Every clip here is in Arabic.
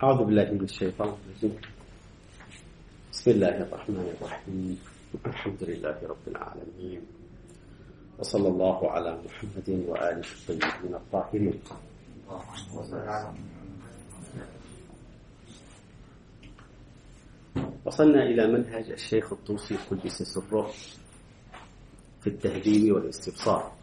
أعوذ بالله من الشيطان الرجيم. بسم الله الرحمن الرحيم. الحمد لله رب العالمين، وصلى الله على محمد وآله الطيبين الطاهرين. وصلنا إلى منهج الشيخ الطوسي قدس سره في التهذيب والاستبصار،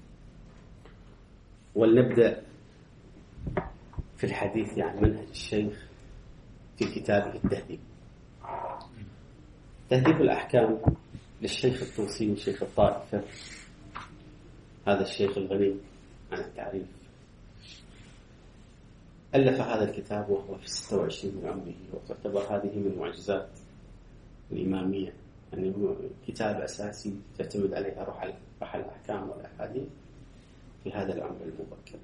ولنبدأ في الحديث عن منهج الشيخ في كتابه التهذيب. تهذيب الأحكام للشيخ الطوسي شيخ الطائفة، هذا الشيخ الغني عن التعريف، ألف هذا الكتاب وهو في 26 من عمره، وتعتبر هذه من معجزات الإمامية، أنه كتاب أساسي تعتمد عليها روح الأحكام والأحاديث في هذا العمر المبكر.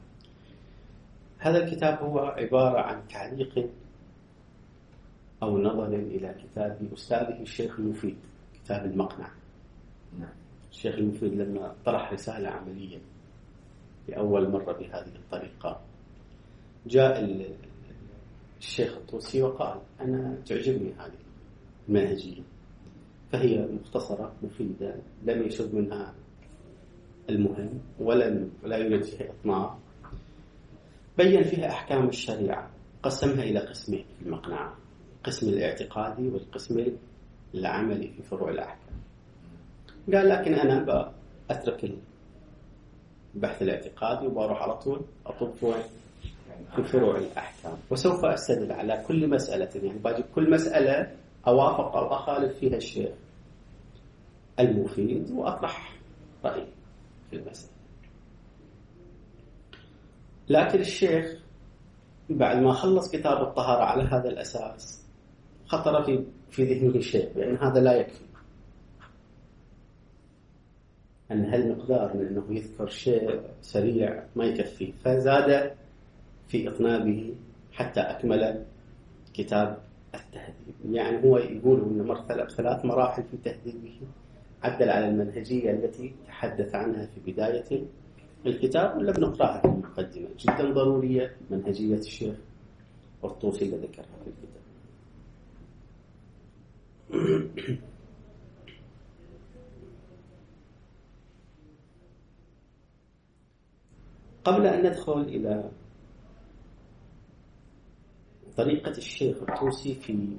هذا الكتاب هو عبارة عن تعليق أو نظر إلى كتاب أستاذه الشيخ المفيد، كتاب المقنع. الشيخ المفيد لما طرح رسالة عملية لأول مرة بهذه الطريقة، جاء الشيخ الطوسي وقال: أنا تعجبني هذه المنهجية، فهي مختصرة مفيدة، لم يشد منها المهم ولا يوجد فيها إطناب، بين فيها أحكام الشريعة، قسمها إلى قسمين في المقنعة: القسم الاعتقادي والقسم العملي في فروع الأحكام. قال: لكن أنا أترك البحث الاعتقادي وبروح على طول أطب في فروع الأحكام، وسوف أستدل على كل مسألة، يعني باجي كل مسألة أوافق أو أخالف فيها الشيخ المفيد وأطرح رأيي في المسألة. لكن الشيخ بعد ما خلص كتاب الطهارة على هذا الأساس، خطر في ذهنه شيء، بأن هذا لا يكفي، أن هالمقدار من أنه يذكر شيء سريع ما يكفي، فزاد في إطنابه حتى أكمل كتاب التهذيب. يعني هو يقول أنه مر 3 مراحل في تهذيبه، عدل على المنهجية التي تحدث عنها في بداية الكتاب، ولا بنقرأها في المقدمة جدا ضرورية، منهجية الشيخ الطوسي اللي ذكرها في الكتاب. قبل أن ندخل إلى طريقة الشيخ الطوسي في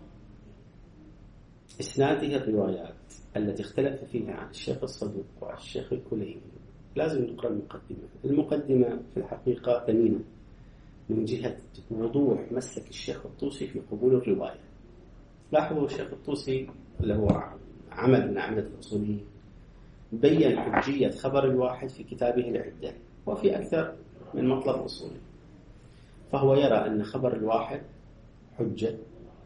إسناده الروايات التي اختلف فيها عن الشيخ الصدوق وعن الشيخ الكليني، لازم نقرأ المقدمة. المقدمة في الحقيقة ثمينة من جهة وضوح مسلك الشيخ الطوسي في قبول الرواية. لاحظوا الشيخ الطوسي اللي هو عمل من أعمدة الأصوليين بيّن حجية خبر الواحد في كتابه العدة وفي أكثر من مطلب أصولي، فهو يرى أن خبر الواحد حجة،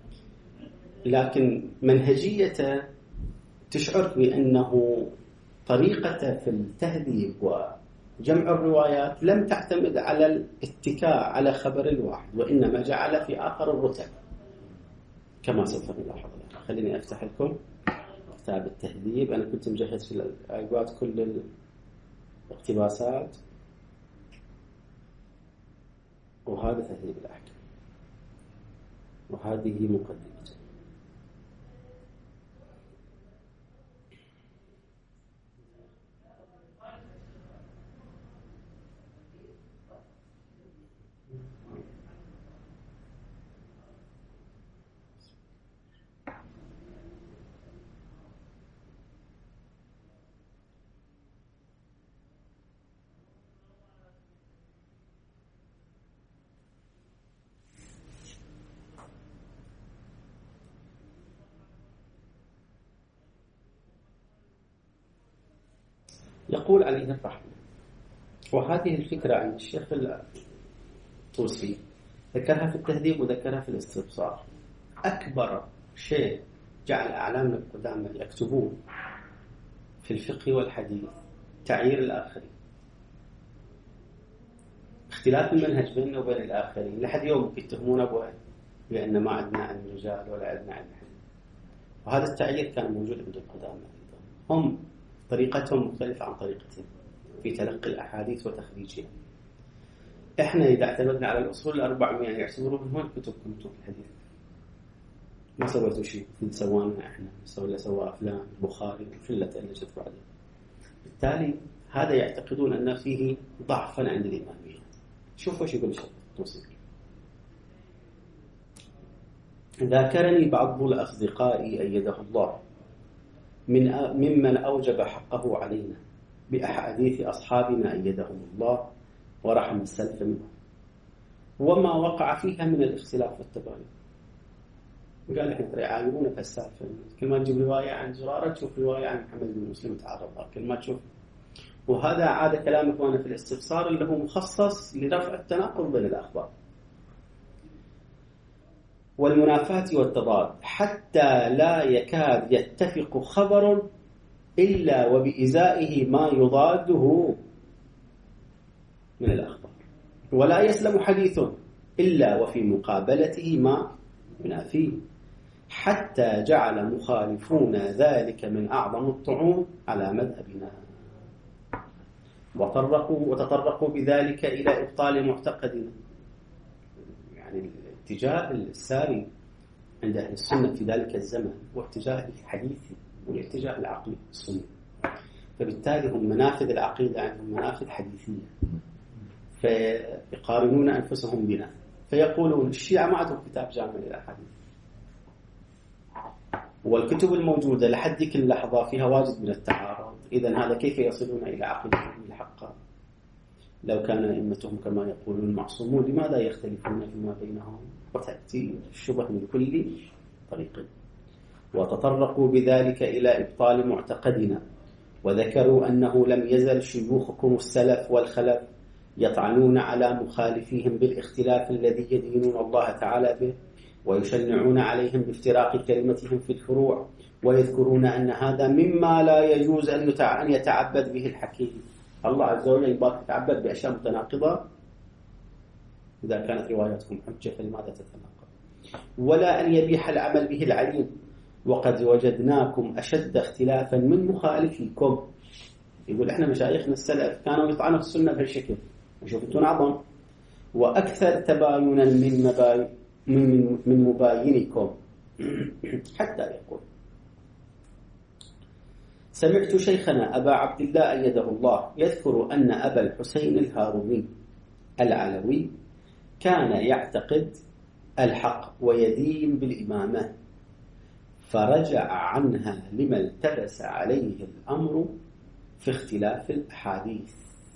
لكن منهجيته تشعر بأنه طريقته في التهذيب وجمع الروايات لم تعتمد على الاتكاء على خبر الواحد، وإنما جعل في آخر الرتب كما سوف نلاحظ. خليني أفتح لكم كتاب التهذيب. أنا كنت مجهز في الأجواد كل الاقتباسات، وهذا تهذيب الأحكام، وهذه مقدمته. يقول عليه الرحمة: وهذه الفكرة عن الشيخ الطوسي ذكرها في التهذيب وذكرها في الاستبصار. أكبر شيء جعل أعلامنا القدامى يكتبون في الفقه والحديث تعيير الآخرين، اختلاف المنهج بيننا وبين الآخرين. لحد يوم يتهمون بأن ما عندنا علم الرجال ولا عندنا علم الحديث، وهذا التعيير كان موجود عند القدامى. هم طريقتهم مختلفة عن طريقتنا في تلقي الأحاديث وتخريجها. إحنا إذا اعتمدنا على الأصول الأربعمائة يعتبروهم هون كتب الحديث. ما سويتوا شيء سوينا إحنا سوى فلان البخاري فلة اللي شفوا عليه. بالتالي هذا يعتقدون أن فيه ضعفا عند الإمامية. شوفوا شو يقول الشيخ الطوسي: ذاكرني بعض الأصدقاء أيده الله ممن أوجب حقه علينا بأحاديث أصحابنا أيدهم الله ورحم السلف منهم وما وقع فيها من الاختلاف والتباين. قال إحنا ترى يعايرون في السالفة، كل ما تجيب رواية عن زرارة تشوف رواية عن محمد بن مسلم تعرضها، كل ما تشوف. وهذا عاد كلام إخوانا في الاستبصار اللي هو مخصص لرفع التناقض بين الأخبار والمنافاة والتضاد، حتى لا يكاد يتفق خبر إلا وبإزائه ما يضاده من الأخبار، ولا يسلم حديث إلا وفي مقابلته ما ينافيه، حتى جعل مخالفون ذلك من أعظم الطعون على مذهبنا، وتطرقوا بذلك إلى إبطال معتقدنا. يعني الاتجاه الساري عند أهل السنة في ذلك الزمن واتجاه الحديثي والاتجاه العقلي السني، فبالتالي هم منافذ العقيدة عندهم منافذ حديثية، فيقارنون أنفسهم بنا، فيقولون الشيعة ما عندهم كتاب جامع للأحاديث، والكتب الموجودة لحد كل لحظة فيها واجد من التعارض، إذن هذا كيف يصلون إلى عقيدتهم الحقة؟ لو كان أئمتهم كما يقولون معصومون لماذا يختلفون فيما بينهم؟ وتأتي الشبه من كل طريق. وتطرقوا بذلك إلى إبطال معتقدنا، وذكروا أنه لم يزل شيوخكم السلف والخلف يطعنون على مخالفيهم بالاختلاف الذي يدينون الله تعالى به، ويشنعون عليهم بافتراق كلمتهم في الفروع، ويذكرون أن هذا مما لا يجوز أن يتعبد به الحكيم. الله عز وجل يبارك يتعبد بأشياء متناقضة؟ إذا كانت رواياتكم حجة فلماذا تتناقض؟ ولا أن يبيح العمل به العليم، وقد وجدناكم أشد اختلافا من مخالفيكم. يقول إحنا مشايخنا السلف كانوا يطعنوا في السنة بهالشكل، وشوفتون عظم، وأكثر تباينا من مباينكم. حتى يقول: سمعت شيخنا أبا عبد الله أيده الله يذكر أن أبا الحسين الهاروني العلوي كان يعتقد الحق ويدين بالإمامة، فرجع عنها لما التبس عليه الأمر في اختلاف الأحاديث.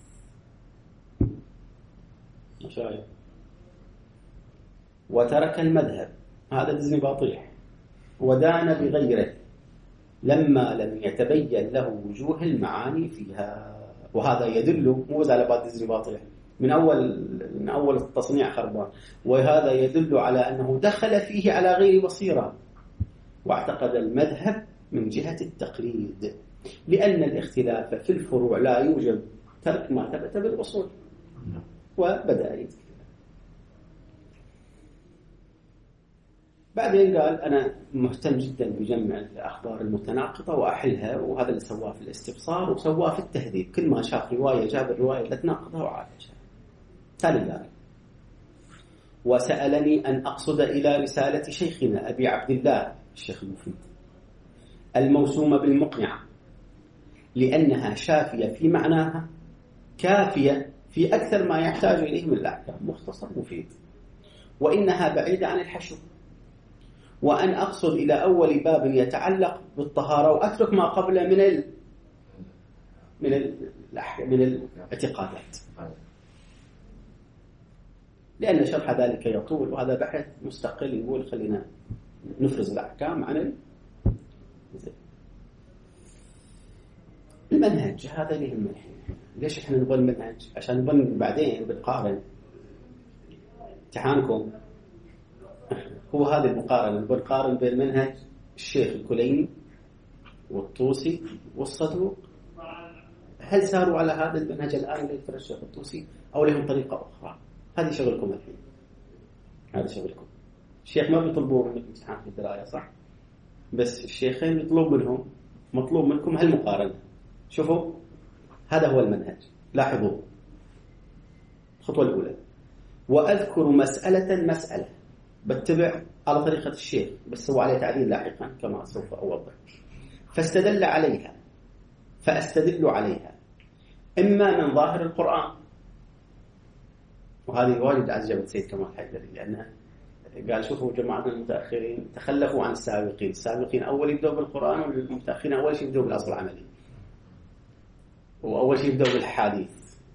وترك المذهب، هذا دزني باطيح، ودان بغيره لما لم يتبين له وجوه المعاني فيها. وهذا يدل مو على بعض دزني باطيح، من أول التصنيع خربان، وهذا يدل على أنه دخل فيه على غير بصيرة، واعتقد المذهب من جهة التقليد، لأن الاختلاف في الفروع لا يوجب ترك ما ثبت بالأصول. وبدأ يتكلم. بعدين قال: أنا مهتم جدا بجمع الأخبار المتناقضة وأحلها، وهذا اللي سواه في الاستبصار وسواه في التهذيب، كل ما شاف رواية جاب الرواية اللي تناقضها وعالجها. ثاني قال: وسألني أن أقصد إلى رسالة شيخنا أبي عبد الله الشيخ المفيد الموسومة بالمقنعة، لأنها شافية في معناها، كافية في أكثر ما يحتاج إليه من الأحكام، مختصر مفيد، وإنها بعيدة عن الحشو. وأن أقصد إلى أول باب يتعلق بالطهارة، وأترك ما قبل من الاعتقادات، لأن شرح ذلك يطول، وهذا بحث مستقل. يقول خلينا نفرز الأحكام عن المنهج. هذا اللي يهمنا. ليش إحنا نبغى المنهج؟ عشان نبغى بعدين بنقارن. امتحانكم هو هذه المقارنة، بنقارن بين منهج الشيخ الكليني والطوسي والصدوق. هل ساروا على هذا المنهج الآن اللي يذكر الشيخ الطوسي أو لهم طريقة أخرى؟ هذه شغلكم الحين، هذا شغلكم. الشيخ ما بيطلبوا منك امتحان في الدراية، صح؟ بس الشيخين مطلوب منكم هالمقارنة. شوفوا، هذا هو المنهج. لاحظوا الخطوة الأولى: وأذكر مسألة بتبع على طريقة الشيخ، بس هو عليه تعديل لاحقا كما سوف أوضح. فاستدل عليها، فأستدل عليها إما من ظاهر القرآن، وهذه واجد أعجبت سيد كمال حيدري، لأنها قال شوفوا جماعة المتأخرين تخلفوا عن السابقين أول يبدأوا بالقرآن، والمتأخرين أول شيء يبدأوا بالأصل العملي، وأول شيء يبدأوا بالحديث.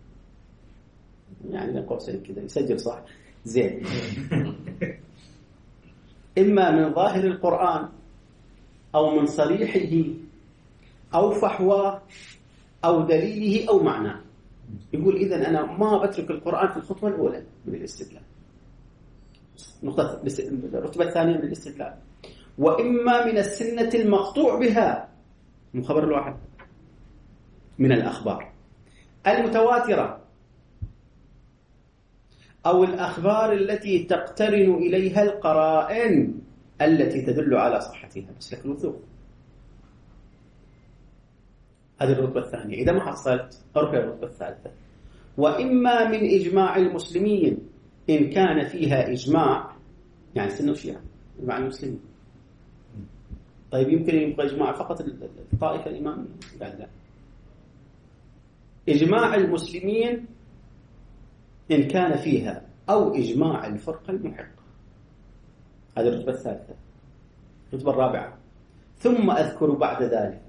يعني بين قوسين كذا يسجل صح زين. إما من ظاهر القرآن أو من صريحه أو فحواه أو دليله أو معناه. يقول إذن أنا ما بترك القرآن في الخطوة الأولى من الاستدلال، الرتبة الثانية من الاستدلال. وإما من السنة المقطوع بها، من خبر الواحد، من الأخبار المتواترة أو الأخبار التي تقترن إليها القرائن التي تدل على صحتها، بس لك الوثوق. هذه الرتبة الثانية. إذا ما حصلت أروح الرتبة الثالثة. وإما من إجماع المسلمين إن كان فيها إجماع، يعني سنة وشيعة، إجماع المسلمين. طيب يمكن يبقى إجماع فقط الطائفة الإمامية؟ قال لا. إجماع المسلمين إن كان فيها، أو إجماع الفرقة المحقة. هذه الرتبة الثالثة. الرتبة الرابعة. ثم أذكر بعد ذلك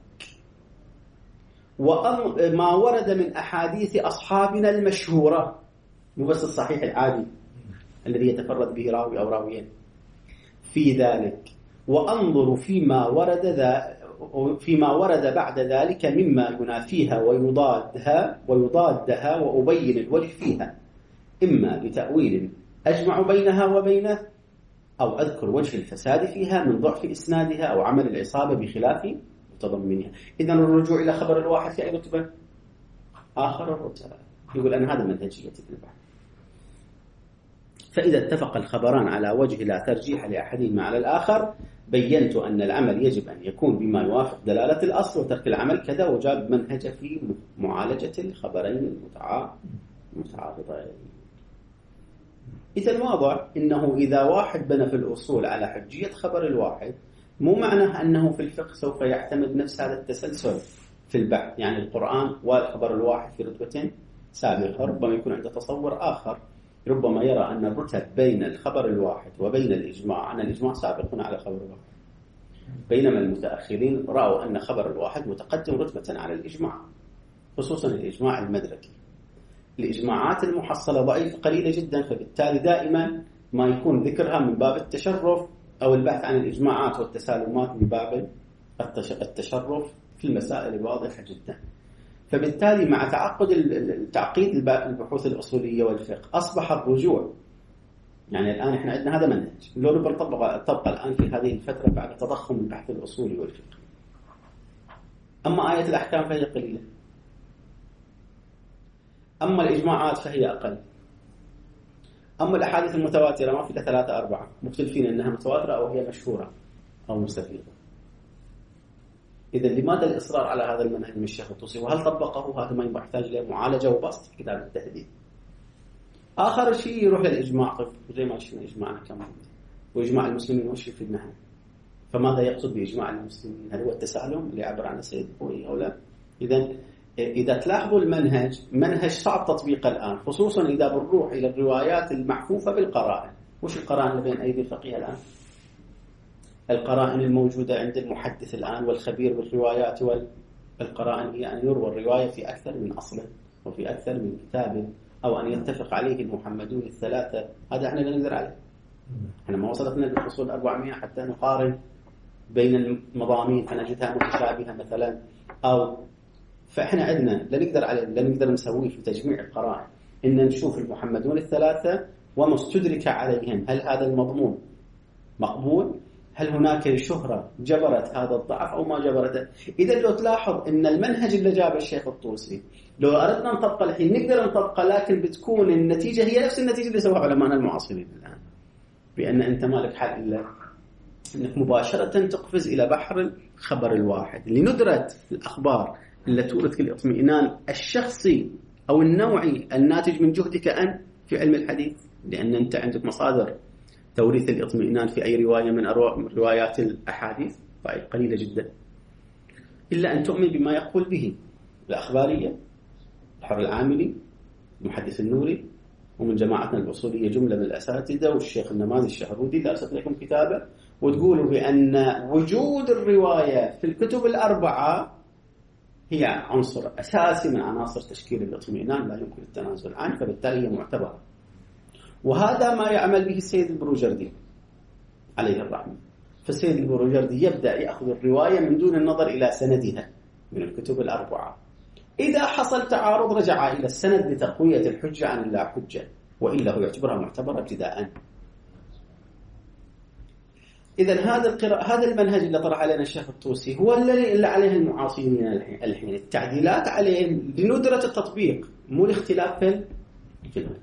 ما ورد من أحاديث أصحابنا المشهورة، مو بس الصحيح العادي الذي يتفرد به راوي أو راويين في ذلك، وأنظر فيما ورد بعد ذلك مما ينافيها ويضادها وأبين الوجه فيها، إما بتأويل أجمع بينها وبينه، أو أذكر وجه الفساد فيها من ضعف إسنادها أو عمل العصابة بخلاف متضمنها. إذن الرجوع إلى خبر الواحد في أي رتبة؟ آخر الرتبة. يقول أن هذا منهجية البحث. فإذا اتفق الخبران على وجه لا ترجيح لأحدهما على الآخر، بينت أن العمل يجب أن يكون بما يوافق دلالة الأصل، وترك العمل كذا، وجاب منهج في معالجة الخبرين المتعارضين. إذن واضح إنه إذا واحد بنى في الأصول على حجية خبر الواحد، مو معناه أنه في الفقه سوف يعتمد نفس هذا التسلسل في البحث. يعني القرآن والخبر الواحد في رتبة سابقة، ربما يكون عنده تصور آخر، ربما يرى أن الرتب بين الخبر الواحد وبين الإجماع، أن الإجماع سابق على خبر الواحد، بينما المتأخرين رأوا أن خبر الواحد متقدم رتبة على الإجماع، خصوصا الإجماع المدركي. الإجماعات المحصلة ضعيفة قليلة جدا، فبالتالي دائما ما يكون ذكرها من باب التشرف، أو البحث عن الإجماعات والتسالمات من باب التشرف في المسائل الواضحة جدا. فبالتالي مع تعقيد البحوث الأصولية والفقه، أصبح الرجوع، يعني الآن إحنا عندنا هذا منهج لو نبغى نطبقه الآن في هذه الفترة بعد تضخم البحث الأصولي والفقه. أما آية الأحكام فهي قليلة، أما الإجماعات فهي أقل، أما الأحاديث المتواترة ما في إلا 3-4 مختلفين أنها متواترة أو هي مشهورة أو مستفيضة. إذا لماذا الإصرار على هذا المنهج من الشيخ الطوسي؟ وهل طبقه؟ هذا ما يحتاج إلى معالجة وبسط في كتاب التهذيب. آخر شيء يروح للإجماع. طيب زي ما شفنا إجماعنا كمان، وإجماع المسلمين وش يفيدنا؟ فماذا يقصد بإجماع المسلمين؟ هل هو التسالم اللي عبر عنه السيد الخوئي أو لا؟ إذا تلاحظوا المنهج منهج صعب تطبيقه الآن، خصوصا إذا بنروح إلى الروايات المحفوفة بالقرائن. وش القرائن اللي بين أيدي الفقيه الآن؟ القرائن الموجودة عند المحدث الآن والخبير بالروايات والقرائن هي أن يروى الرواية في أكثر من أصل وفي أكثر من كتاب، أو أن يتفق عليه المحمدون الثلاثة. هذا احنا لا نقدر عليه. احنا ما وصلتنا بالفصول 400 حتى نقارن بين المضامين فنجدها متشابهة مثلا، أو فإحنا عندنا لا نقدر عليه، لا نقدر نسويه في تجميع القرائن، إن نشوف المحمدون الثلاثة وما استدرك عليهم، هل هذا المضمون مقبول؟ هل هناك شهرة جبرت هذا الضعف أو ما جبرته؟ إذا لو تلاحظ إن المنهج اللي جابه الشيخ الطوسي لو أردنا نطبقه الحين نقدر نطبقه، لكن بتكون النتيجة هي نفس النتيجة اللي سواها علماءنا المعاصرين الآن، بأن أنت مالك حل إلا أنك مباشرة تقفز إلى بحر الخبر الواحد لندرة الأخبار التي تورثك الاطمئنان الشخصي أو النوعي الناتج من جهدك أن في علم الحديث لأن أنت عندك مصادر توريث الاطمئنان في أي رواية من روايات الأحاديث طيب قليلة جدا، إلا أن تؤمن بما يقول به الأخبارية، الحر العاملي، المحدث النوري، ومن جماعتنا الأصولية جملة من الأساتذة، والشيخ النماذج الشهرودي اللي أرسلت لكم كتابه، وتقولوا بأن وجود الرواية في الكتب الأربعة هي عنصر أساسي من عناصر تشكيل الاطمئنان لا يمكن التنازل عنه، فبالتالي هي معتبرة. وهذا ما يعمل به السيد البروجردي عليه الرحمة. فالسيد البروجردي يبدأ يأخذ الرواية من دون النظر إلى سندها من الكتب الأربعة. إذا حصل تعارض رجع إلى السند لتقوية الحجة عن اللا حجة، وإلا هو يعتبرها معتبرة ابتداءً. إذا هذا المنهج اللي طرح علينا الشيخ الطوسي هو اللي عليه المعاصرين الحين، التعديلات عليه لندرة التطبيق مو الاختلاف في المنهج.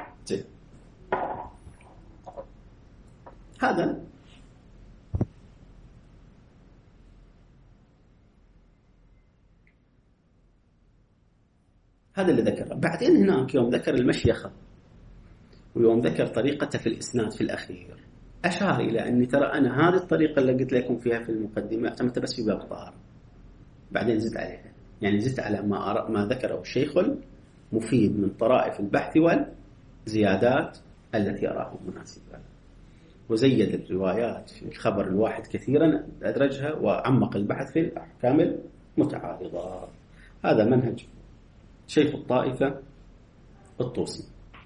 هذا اللي ذكره. بعدين هناك يوم ذكر المشيخة ويوم ذكر طريقته في الإسناد في الأخير، أشار إلى أني ترى أنا هذه الطريقة اللي قلت لكم فيها في المقدمة اعتمدت بس في باب الطهارة، بعدين زدت عليها، يعني زدت على ما ذكره الشيخ المفيد من طرائف البحث والزيادات التي أراه مناسبة، وزيد الروايات في الخبر الواحد كثيرا أدرجها، وعمق البحث في الأحكام المتعارضة. هذا منهج شيخ الطائفة الطوسي.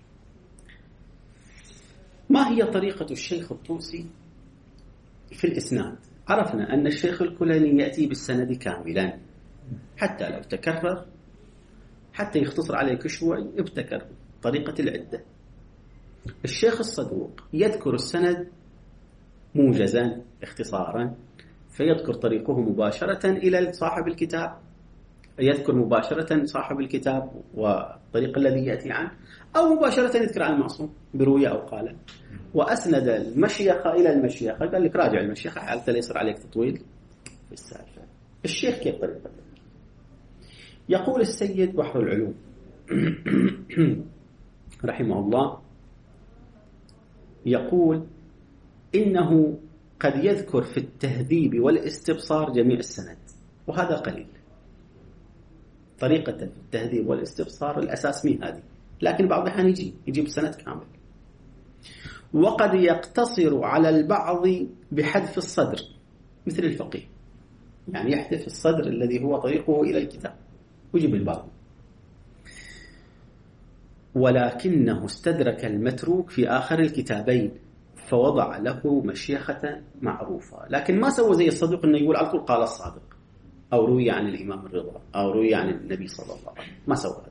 ما هي طريقة الشيخ الطوسي في الإسناد؟ عرفنا أن الشيخ الكلاني يأتي بالسند كاملا حتى لو تكرر، حتى يختصر عليك شوي ابتكر طريقة العدة. الشيخ الصدوق يذكر السند موجزا اختصارا، فيذكر طريقه مباشرة إلى صاحب الكتاب، يذكر مباشرة صاحب الكتاب والطريق الذي يأتي عنه، أو مباشرة يذكر عن المعصوم برؤية أو قال. وأسند المشيخة إلى المشيخة، قال لك راجع المشيخة حتى لا يصير عليك تطويل في السالفة. الشيخ كيف طريقة؟ يقول السيد بحر العلوم رحمه الله، يقول إنه قد يذكر في التهذيب والاستبصار جميع السند، وهذا قليل. طريقة في التهذيب والاستبصار الأساس من هذه، لكن بعض الأحيان يجيب السند كامل. وقد يقتصر على البعض بحذف الصدر مثل الفقيه، يعني يحذف الصدر الذي هو طريقه إلى الكتاب ويجيب البعض. ولكنه استدرك المتروك في آخر الكتابين فوضع له مشيخة معروفة، لكن ما سوى زي الصدوق أنه يقول على طول قال الصادق أو روي عن الإمام الرضا أو روي عن النبي صلى الله عليه وسلم، ما سوى هذا.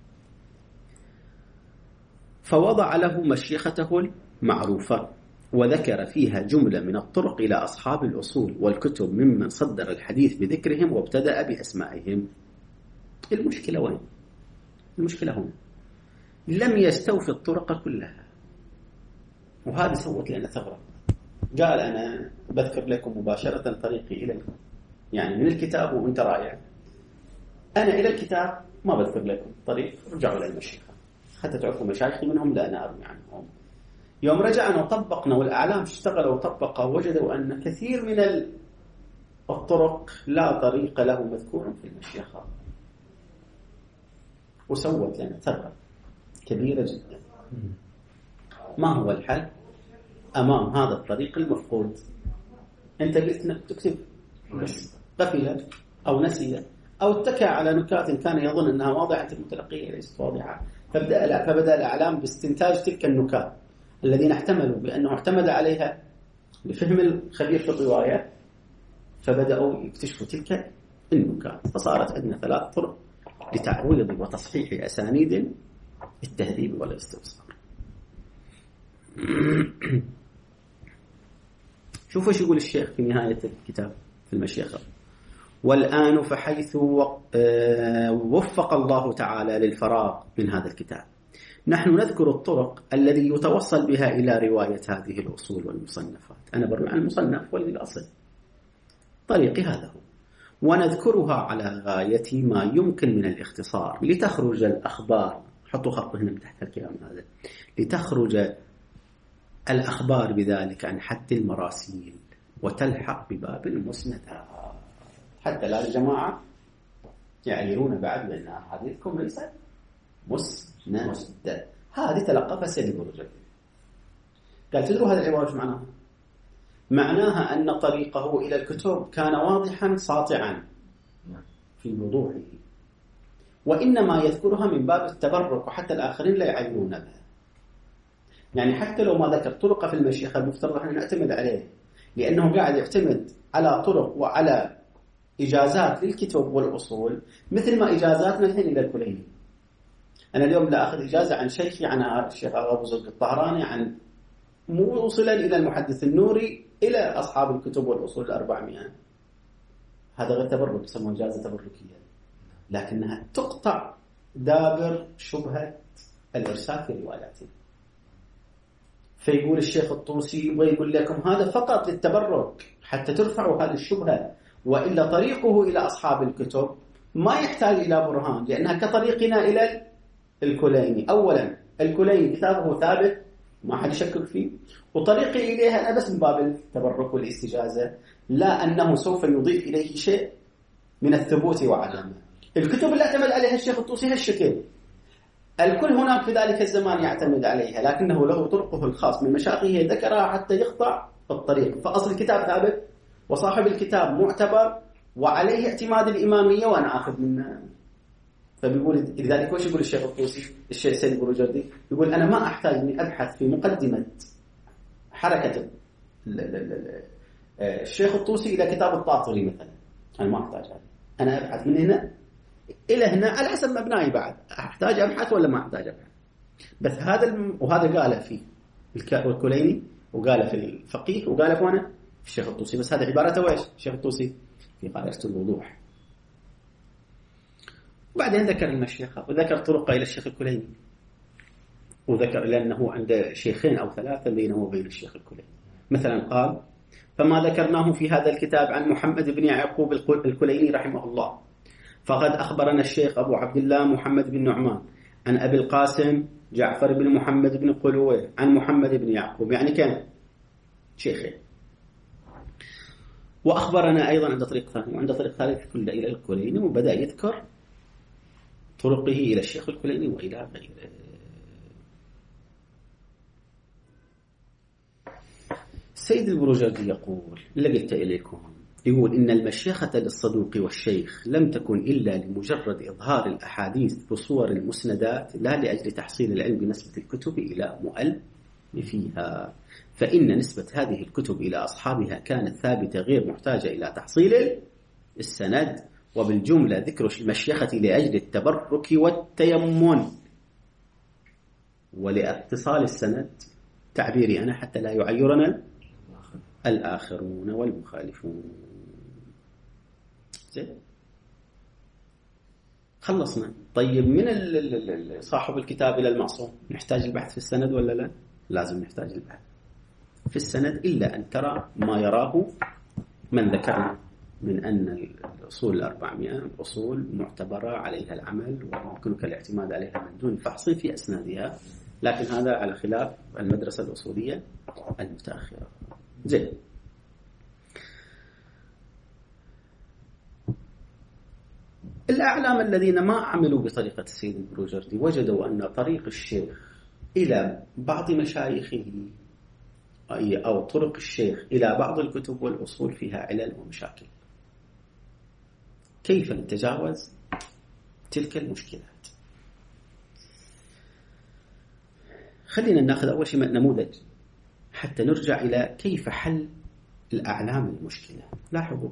فوضع له مشيخته المعروفة وذكر فيها جملة من الطرق إلى أصحاب الأصول والكتب ممن صدر الحديث بذكرهم وابتدأ بأسمائهم. المشكلة وين؟ المشكلة هنا لم يستوفي الطرق كلها، وهذا سوت لنا ثغرة. قال أنا بذكر لكم مباشرة طريقي إليكم، يعني من الكتاب وانت رايع، أنا إلى الكتاب ما بذكر لكم طريق، رجعوا إلى المشيخة حتى تعرفوا مشايخي منهم لا أنا أروي عنهم. يوم رجعنا وطبقنا والأعلام اشتغلوا وطبقوا وجدوا أن كثير من الطرق لا طريق له مذكور في المشيخة، وسوت لنا ثغرة كبيرة جدا. ما هو الحل أمام هذا الطريق المفقود؟ أنت قلت تكتب بس غفل أو نسي أو اتكى على نكات كان يظن أنها واضحة المتلقية ليست واضحة، فبدأ الإعلام باستنتاج تلك النكات الذين احتملوا بأنه اعتمد عليها لفهم الخبير في الرواية، فبدأوا يكتشفوا تلك النكات. فصارت عندنا 3 طرق لتعويض وتصحيح أسانيد التهذيب والاستبصار. شوفوا ايش يقول الشيخ في نهاية الكتاب في المشيخة: والآن فحيث وفق الله تعالى للفراغ من هذا الكتاب نحن نذكر الطرق الذي يتوصل بها إلى رواية هذه الأصول والمصنفات. أنا بروي عن المصنف والأصل، طريقي هذا هو، ونذكرها على غاية ما يمكن من الاختصار لتخرج الأخبار حطوا خط هنا تحت الكلام هذا، لتخرج الأخبار بذلك عن حد المراسيل وتلحق بباب المسندات، حتى لا الجماعة يعيرون بعد بأن أحاديثكم ليست مسندة. هذه تلقفها سيد البروجردي. قال تدروا هذه العبارة ايش معناها؟ معناها أن طريقه إلى الكتب كان واضحا ساطعا في وضوحه، وإنما يذكرها من باب التبرك، وحتى الآخرين لا يعيرون بها. يعني حتى لو ما ذكر طرق في المشيخة المفترض أن نعتمد عليه، لأنه قاعد يعتمد على طرق وعلى إجازات للكتب والأصول، مثل ما إجازاتنا الحين إلى الكليني. أنا اليوم لا أخذ إجازة عن شيخي، عن الشيخ أبو زرق الطهراني، عن موصلا إلى المحدث النوري، إلى أصحاب الكتب والأصول 400. هذا غير تبرك، يسمى إجازة تبركية، لكنها تقطع دابر شبهة الإرسال في رواياته. فيقول الشيخ الطوسي ويقول لكم هذا فقط للتبرك حتى ترفعوا هذه الشبهة، وإلا طريقه إلى أصحاب الكتب ما يحتاج إلى برهان، لأنها كطريقنا إلى الكليني. أولا الكليني كتابه ثابت ما حد يشكك فيه، وطريقي إليها أنا بس من باب التبرك والاستجازة، لا أنه سوف يضيف إليه شيء من الثبوت وعدمه. الكتب اللي اعتمد عليها الشيخ الطوسي هالشكل، الكل هناك في ذلك الزمان يعتمد عليها، لكنه له طرقه الخاص من مشايخه ذكرها حتى يقطع الطريق. فأصل الكتاب ثابت، وصاحب الكتاب معتبر، وعليه اعتماد الإمامية وأنا آخذ منه. فبيقول لذلك وش يقول الشيخ الطوسي، الشيخ سيد البروجردي يقول أنا ما أحتاج أني أبحث في مقدمة حركة الشيخ الطوسي إلى كتاب الطاطري مثلا، أنا ما أحتاج هذا، أنا أبحث من هنا إلى هنا على حسب مبناي. بعد أحتاج أبحث ولا ما أحتاج أبحث؟ بس هذا وهذا قاله في الكليني، وقاله في الفقيه، وقاله في وانا في الشيخ الطوسي. بس هذا عبارته وإيش الشيخ الطوسي في قاعدة الوضوح. وبعدين ذكر المشيخة وذكر طرقه إلى الشيخ الكليني، وذكر لأنه عند شيخين أو ثلاثة بينه وبين الشيخ الكليني. مثلا قال فما ذكرناه في هذا الكتاب عن محمد بن يعقوب الكليني رحمه الله، فقد أخبرنا الشيخ أبو عبد الله محمد بن نعمان عن أبي القاسم جعفر بن محمد بن قلوة عن محمد بن يعقوب، يعني كان شيخين. وأخبرنا أيضا عند طريق ثاني وعند طريق ثالث كله إلى الكليني، وبدأ يذكر طرقه إلى الشيخ الكليني وإلى غيره. سيد البروجردي يقول اللي قلت إليكم، يقول إن المشيخة للصدوق والشيخ لم تكن إلا لمجرد إظهار الأحاديث بصور المسندات، لا لأجل تحصيل العلم بنسبة الكتب إلى مؤلفيها، فإن نسبة هذه الكتب إلى أصحابها كانت ثابتة غير محتاجة إلى تحصيل السند. وبالجملة ذكر المشيخة لأجل التبرك والتيمن ولاتصال السند، تعبيري أنا حتى لا يعيرنا الآخرون والمخالفون. زين خلصنا. طيب من صاحب الكتاب إلى المعصوم نحتاج البحث في السند ولا لا؟ لازم نحتاج البحث في السند، إلا أن ترى ما يراه من ذكرنا من أن الأصول 400 أصول معتبرة عليها العمل ويمكنك الاعتماد عليها من دون فحص في أسنادها، لكن هذا على خلاف المدرسة الأصولية المتأخرة. زين الأعلام الذين ما عملوا بطريقة السيد البروجردي وجدوا أن طريق الشيخ إلى بعض مشايخه أو طرق الشيخ إلى بعض الكتب والأصول فيها علل ومشاكل. كيف نتجاوز تلك المشكلات؟ خلينا نأخذ أول شيء نموذج حتى نرجع إلى كيف حل الأعلام المشكلة. لاحظوا،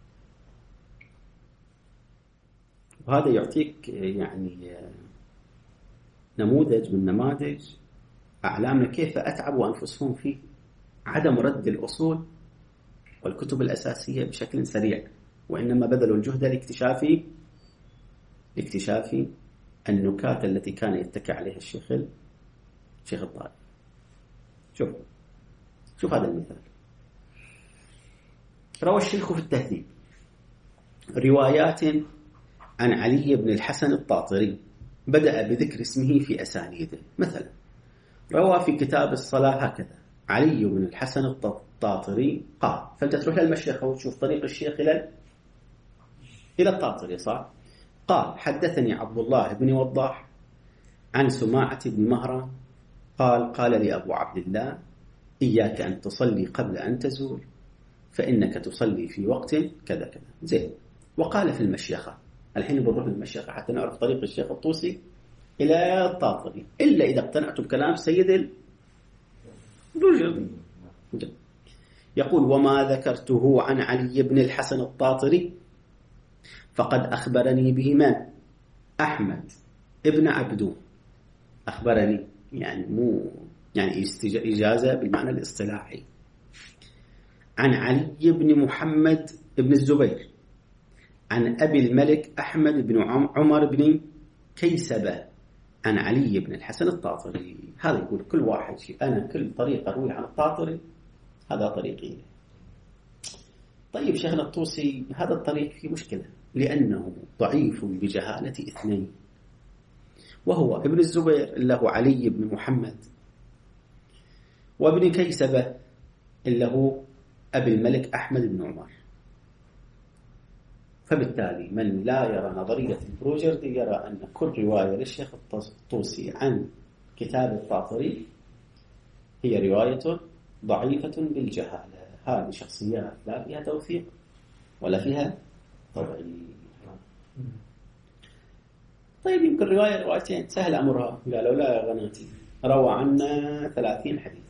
وهذا يعطيك يعني نموذج من نماذج أعلامنا كيف أتعبوا أنفسهم في عدم رد الأصول والكتب الأساسية بشكل سريع، وإنما بذلوا الجهد لاكتشاف النكات التي كان يتكى عليها الشيخ الطائي. شوف هذا المثال. روى الشيخ في التهذيب روايات عن علي بن الحسن الطاطري بدأ بذكر اسمه في أسانيده. مثلا روى في كتاب الصلاة هكذا: علي بن الحسن الطاطري قال. فأنت تروح للمشيخة وتشوف طريق الشيخ إلى الطاطري، صح؟ قال: حدثني عبد الله بن وضاح عن سماعة بن مهران قال: قال لي أبو عبد الله: إياك أن تصلي قبل أن تزول، فإنك تصلي في وقت كذا كذا. زين. وقال في المشيخة. الحين بنروح للمشيخة حتى نعرف طريق الشيخ الطوسي إلى الطاطري، إلا إذا اقتنعتم بكلام سيد الرجل. يقول: وما ذكرته عن علي بن الحسن الطاطري فقد أخبرني به من؟ أحمد ابن عبدون. أخبرني يعني مو يعني إجازة بالمعنى الاصطلاحي. عن علي بن محمد بن الزبير عن أبي الملك أحمد بن عمر بن كيسبة عن علي بن الحسن الطاطري. هذا يقول كل واحد شيء، أنا كل طريقة أروي عن الطاطري هذا طريقي. طيب شيخنا الطوسي هذا الطريق فيه مشكلة، لأنه ضعيف بجهالة اثنين، وهو ابن الزبير اللي هو علي بن محمد، وابن كيسبة اللي هو أبي الملك أحمد بن عمر. فبالتالي من لا يرى نظرية البروجردي يرى أن كل رواية للشيخ الطوسي عن كتاب الطاطري هي رواية ضعيفة بالجهالة. هذه شخصيات لا فيها توثيق ولا فيها تضعيف. طيب يمكن روايتين سهل أمرها. قالوا لا يا غناتي روى عنا 30 حديث،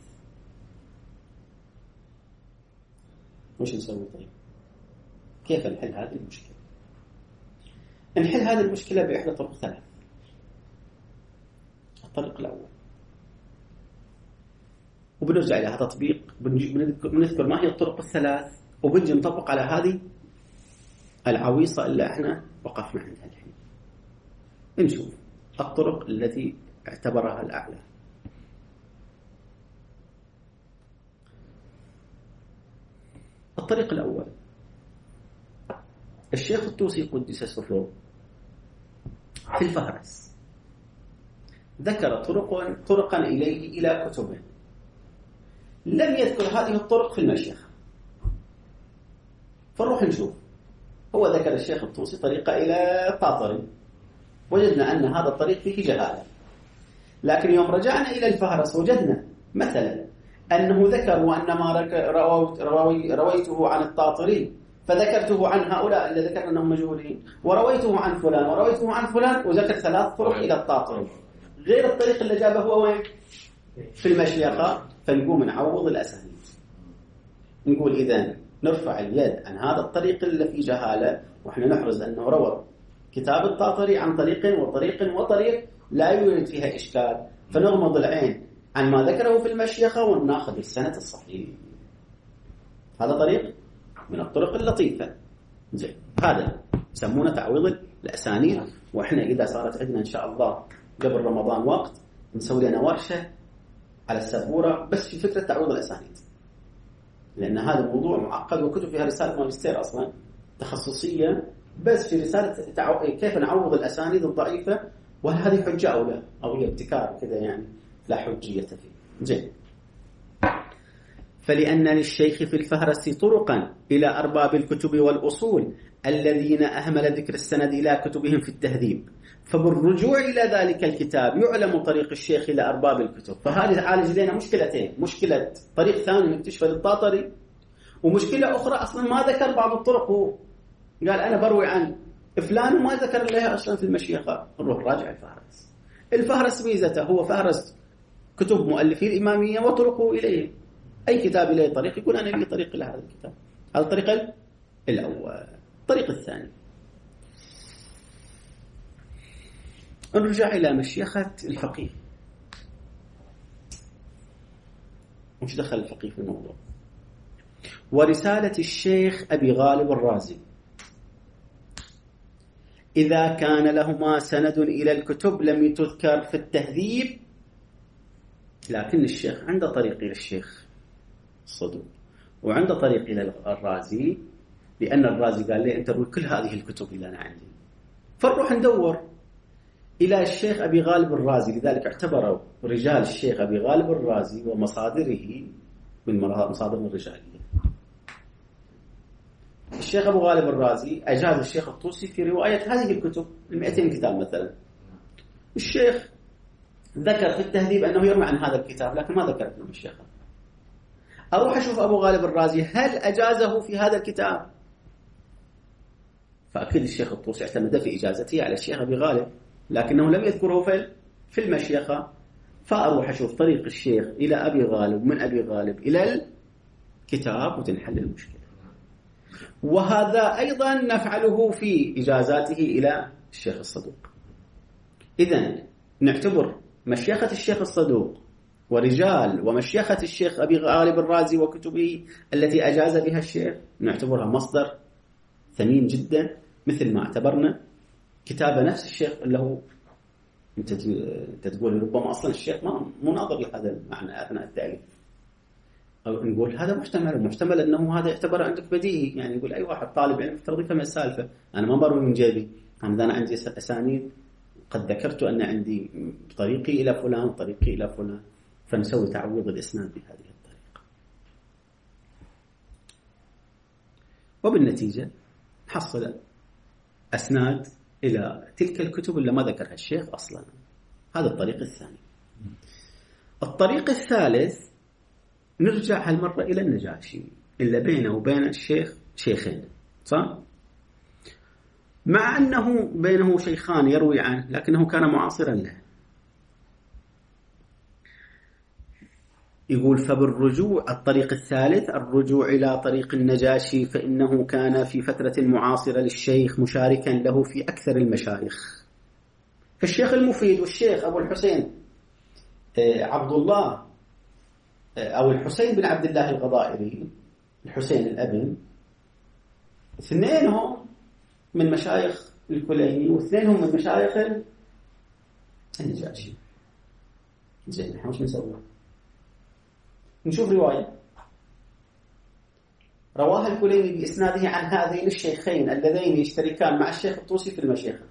وش نسوي؟ طيب كيف نحل هذه المشكلة؟ نحل هذه المشكلة بإحدى طرق ثلاث. الطريق الأول، وبنرجع إلى هذا تطبيق، بنذكر ما هي الطرق الثلاث وبنجي نطبق على هذه العويصة اللي احنا وقفنا عندها الحين. نشوف الطرق التي اعتبرها الأعلى. الطريق الأول، الشيخ الطوسي قدس سره في الفهرس ذكر طرقا إليه إلى كتبه، لم يذكر هذه الطرق في المشيخة. فنروح نشوف. هو ذكر الشيخ الطوسي طريقة إلى الطاطري، وجدنا أن هذا الطريق فيه جهالة. لكن يوم رجعنا إلى الفهرس وجدنا مثلا أنه ذكر وأن ما رويته عن الطاطري فذكرته عن هؤلاء اللي ذكرنا أنهم مجهولين، ورويته عن فلان ورويته عن فلان، وذكر 3 طرق إلى الطاطري غير الطريق اللي جابه هو وين؟ في المشيخة. فنقوم نعوض الأسانيد، نقول إذن نرفع اليد عن هذا الطريق اللي فيه جهالة، وإحنا نحرز أنه روى كتاب الطاطري عن طريق وطريق وطريق لا يوجد فيها إشكال، فنغمض العين عن ما ذكره في المشيخة وناخذ السند الصحيح. هذا طريق من الطرق اللطيفة. زين، هذا يسمونه تعويض الأسانيد. وإحنا إذا صارت عندنا إن شاء الله قبل رمضان وقت نسوي لنا ورشة على السبورة بس في فكرة تعويض الأسانيد، لأن هذا الموضوع معقد، وكتب فيها رسالة ماجستير أصلا تخصصية بس في رسالة كيف نعوض الأسانيد الضعيفة، وهل هذه حجة أو لا، أو هي ابتكار كذا يعني لا حجية فيه. زين. فلأن للشيخ في الفهرس طرقا إلى أرباب الكتب والأصول الذين أهمل ذكر السند إلى كتبهم في التهذيب، فبالرجوع إلى ذلك الكتاب يعلم طريق الشيخ إلى أرباب الكتب. فهذه تعالج لنا مشكلتين: مشكلة طريق ثاني نكتشف للطاطري، ومشكلة أخرى أصلا ما ذكر بعض الطرق، قال أنا بروي عن فلان وما ذكر لها أصلا في المشيخة. نروح راجع الفهرس. الفهرس ميزته هو فهرس كتب مؤلفي الإمامية وطرقه إليه. أي كتاب إليه طريق يقول أنا لي طريق إلى هذا الكتاب. هذا الطريق الأول. الطريق الثاني، نرجع إلى مشيخة الفقيه. وش دخل الفقيه في الموضوع؟ ورسالة الشيخ أبي غالب الرازي إذا كان لهما سند إلى الكتب لم تذكر في التهذيب، لكن الشيخ عنده طريق إلى الشيخ الصدوق وعنده طريق إلى الرازي، لأن الرازي قال لي أنت روي كل هذه الكتب اللي أنا عندي. فنروح ندور إلى الشيخ أبي غالب الرازي، لذلك اعتبروا رجال الشيخ أبي غالب الرازي ومصادره من مصادر الرجالية. الشيخ أبو غالب الرازي أجاز الشيخ الطوسي في رواية هذه الكتب 200 كتاب مثلا. الشيخ ذكر في التهذيب أنه يروي عن هذا الكتاب، لكن ما ذكر ابن الشيخ. أروح أشوف أبو غالب الرازي هل أجازه في هذا الكتاب؟ فأكيد الشيخ الطوسي اعتمد في إجازته على الشيخ أبي غالب، لكنه لم يذكره في المشيخة. فأروح أشوف طريق الشيخ إلى أبي غالب، من أبي غالب إلى الكتاب، وتنحل المشكلة. وهذا أيضا نفعله في إجازاته إلى الشيخ الصدوق. إذن نعتبر مشيخة الشيخ الصدوق ورجال ومشيخة الشيخ أبي غالب الرازي وكتبه التي أجاز بها الشيخ نعتبرها مصدر ثمين جدا، مثل ما اعتبرنا كتاب نفس الشيخ اللي هو أنت تقول ربما أصلا الشيخ مو ناظر لهذا المعنى أثناء التأليف، أو نقول هذا محتمل أنه هذا يعتبر عندك بديهي. يعني يقول أي واحد طالب علم يفترض يفهم السالفة، أنا ما بروي من جيبي، أنا عندي أسانيد قد ذكرت أن عندي طريقي إلى فلان طريقي إلى فلان، فنسوي تعويض الإسناد بهذه الطريقة. وبالنتيجة نحصل أسناد إلى تلك الكتب اللي ما ذكرها الشيخ أصلا. هذا الطريق الثاني. الطريق الثالث نرجع هالمرة إلى النجاشي اللي بينه وبين الشيخ شيخين، صح؟ مع أنه بينه شيخان يروي عنه، لكنه كان معاصرا له. يقول فبالرجوع الطريق الثالث الرجوع إلى طريق النجاشي، فإنه كان في فترة معاصرة للشيخ مشاركا له في أكثر المشايخ. فالشيخ المفيد والشيخ أبو الحسين عبد الله أو الحسين بن عبد الله الغضائري، الحسين الأبن، اثنينهم من مشايخ الكليني واثنينهم من مشايخ النجاشي. زين، نحن وش نسوي؟ نشوف رواية رواها الكليني بإسناده عن هذين الشيخين اللذين يشتركان مع الشيخ الطوسي في المشيخة،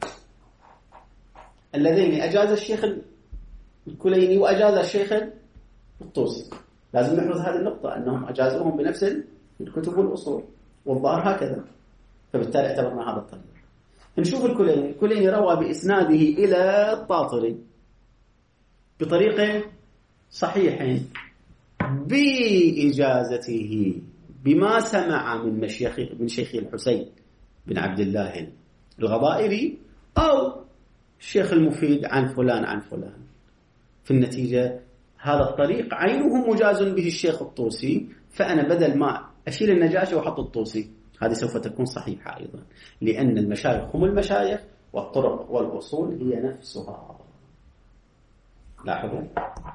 اللذين أجاز الشيخ الكليني وأجاز الشيخ الطوسي. لازم نحفظ هذه النقطة، أنهم أجازوهم بنفس الكتب والأصول، والظاهر هكذا، فبالتالي اعتبرنا هذا الطريق. نشوف الكليني روى بإسناده إلى الطاطري بطريقة صحيحين بإجازته بما سمع من شيخ الحسين بن عبد الله الغضائري أو الشيخ المفيد عن فلان عن فلان. في النتيجة هذا الطريق عينه مجاز به الشيخ الطوسي، فأنا بدل ما أشيل النجاشي وحط الطوسي، هذه سوف تكون صحيحة أيضا، لأن المشايخ هم المشايخ والطرق والأصول هي نفسها. لاحظوا.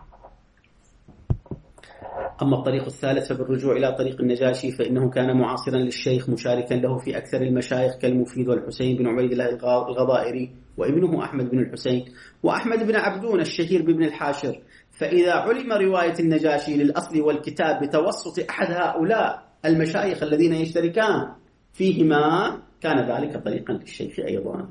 أما الطريق الثالث فبالرجوع إلى طريق النجاشي، فإنه كان معاصرا للشيخ مشاركا له في أكثر المشايخ كالمفيد والحسين بن عبيد الله الغضائري وابنه أحمد بن الحسين وأحمد بن عبدون الشهير بابن الحاشر. فإذا علم رواية النجاشي للأصل والكتاب بتوسط أحد هؤلاء المشايخ الذين يشتركان فيهما كان ذلك طريقا للشيخ أيضا.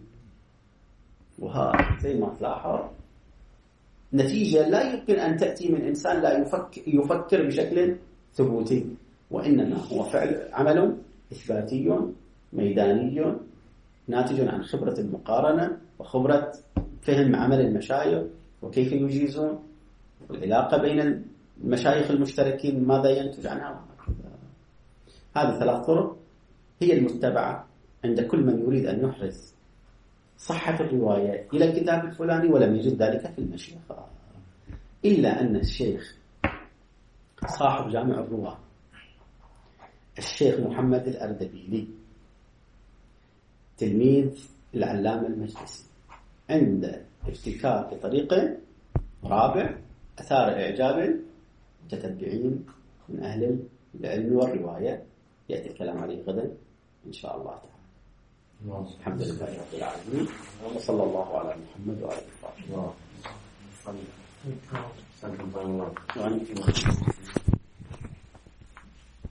وهذا زي ما تلاحظ نتيجة لا يمكن أن تأتي من إنسان لا يفكر بشكل ثبوتي، وإنما هو فعل عمل إثباتي ميداني ناتج عن خبرة المقارنة وخبرة فهم عمل المشايخ وكيف يجيزون، والعلاقة بين المشايخ المشتركين ماذا ينتج عنها. هذه ثلاث طرق هي المتبعة عند كل من يريد أن يحرز صحة الرواية إلى الكتاب الفلاني ولم يجد ذلك في المشيخة. إلا أن الشيخ صاحب جامع الرواة الشيخ محمد الأردبيلي تلميذ العلامة المجلسي عند ابتكار بطريقة رابع أثار إعجاب المتتبعين من أهل العلم والرواية، يأتي الكلام عليه غدا إن شاء الله تعالى. الحمد لله رب العالمين، وصلى الله على محمد وعلى آله وصحبه.